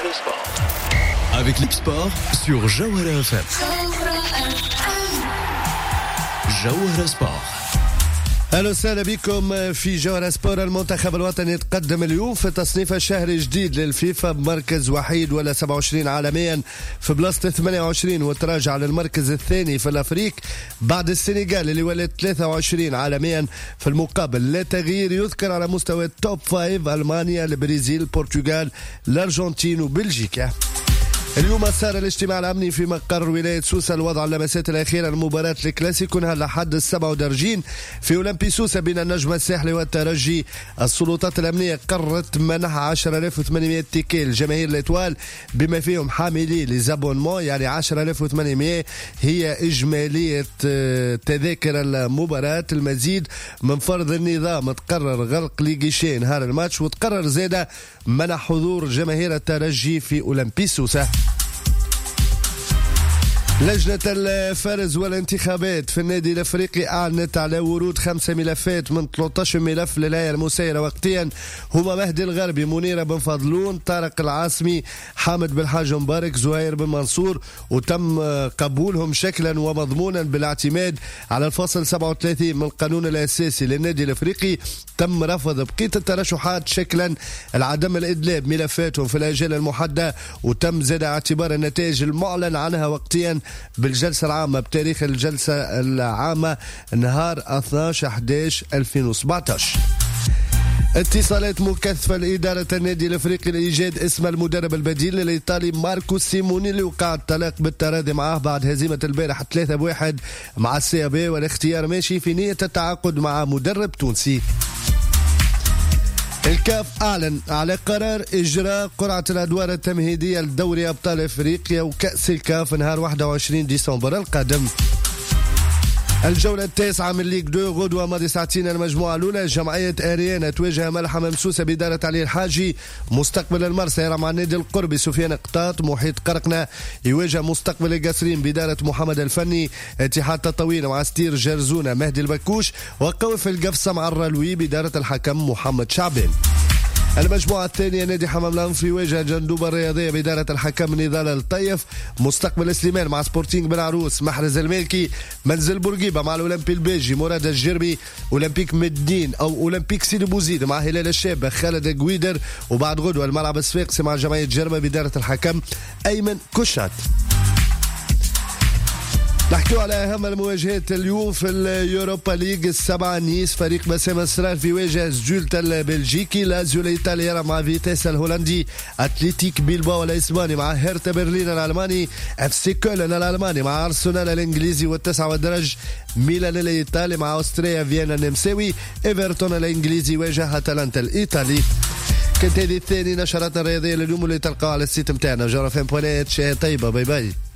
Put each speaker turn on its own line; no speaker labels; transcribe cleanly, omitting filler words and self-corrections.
Avec l'Ipsport sur Jawhara FM. Jawhara Sport.
أهلا وسهلا بكم في جوهرة سبور. المنتخب الوطني يتقدم اليوم في تصنيف الشهري جديد للفيفا بمركز وحيد ولا 27 عالميا في بلاصة 28 وتراجع للمركز الثاني في الأفريق بعد السنغال اللي ولت 23 عالميا. في المقابل لا تغيير يذكر على مستوى التوب 5: ألمانيا، البرازيل، البرتغال، الأرجنتين وبلجيكا. اليوم صار الاجتماع الأمني في مقر ولاية سوسة لوضع اللمسات الأخيرة لمباراة الكلاسيكو نهار الأحد 7 درجين في أولمبي سوسة بين النجم الساحلي والترجي. السلطات الأمنية قررت منح 10,800 تيكي لجماهير الإتوال بما فيهم حاملي لزابونمون، يعني 10,800 هي إجمالية تذاكر المباراة. المزيد من فرض النظام تقرر غلق ليغيشي نهار الماتش، وتقرر زادة منع حضور جماهير الترجي في أولمبي سوسة. لجنة الفرز والانتخابات في النادي الأفريقي أعلنت على ورود 5 ملفات من 13 ملف للهيئة المسيرة وقتيا، هما مهدي الغربي، منيرة بن فضلون، طارق العاصمي، حامد بالحاج مبارك، زهير بن منصور، وتم قبولهم شكلا ومضمونا بالاعتماد على الفصل 37 من القانون الأساسي للنادي الأفريقي. تم رفض بقية الترشحات شكلا العدم الإدلاء بملفاتهم في الأجال المحددة، وتم زاد اعتبار النتائج المعلن عنها وقتيا بالجلسة العامة بتاريخ الجلسة العامة نهار 12/11/2017. اتصالات مكثفة لإدارة النادي الأفريقي لإيجاد اسم المدرب البديل الإيطالي ماركو سيموني اللي وقع الطلاق بالتراضي معه بعد هزيمة البارح 3-1 مع السي بي، والاختيار ماشي في نية التعاقد مع مدرب تونسي. الكاف أعلن على قرار إجراء قرعة الأدوار التمهيدية لدوري أبطال أفريقيا وكأس الكاف نهار 21 ديسمبر القادم. الجولة التاسعة من ليغ 2 غدوة ماضي ساعتين المجموعة الأولى. جمعية أريانا تواجه ملحمة ممسوسة بإدارة علي الحاجي. مستقبل المرسى يرى مع النادي القربي سفيان قطاط. محيط قرقنة يواجه مستقبل القصرين بإدارة محمد الفني. اتحاد تطوين مع ستير جرزونة مهدي البكوش. وقوف القفصة مع الرلوي بإدارة الحكم محمد شعبان. المجموعة الثانية نادي حمام الأنف يواجه جندوبة الرياضية بإدارة الحكم نضال الطيف. مستقبل سليمان مع سبورتينغ بالعروس محرز المالكي. منزل بورقيبة مع الأولمبي البيجي مراد الجربي. أولمبيك مدين أو أولمبيك سيدي بوزيد مع هلال الشابة خالد قويدر. وبعد غدوة الملعب الصفاقسي مع جمعية جرمة بإدارة الحكم أيمن كشات. نحكيو على أهم المواجهات اليوم في اليوروبا ليج. السبعة نيس فريق بسام اسرار في واجه زجولت البلجيكي. لازيو الإيطالي يرى مع فيتاس الهولندي. أتليتيك بيلباو الإسباني مع هيرتا برلين الألماني. اف سي كولن الألماني مع أرسنال الإنجليزي والتسعة والدرج. ميلان الإيطالي مع أستريا فيينا النمساوي. إيفرتون الإنجليزي واجه أتلانتا الإيطالي. كانت هذه الثاني نشرات الرياضية لليوم اللي تلقاها على السيت متاعنا جرفين.net. شيء طيبة. باي باي.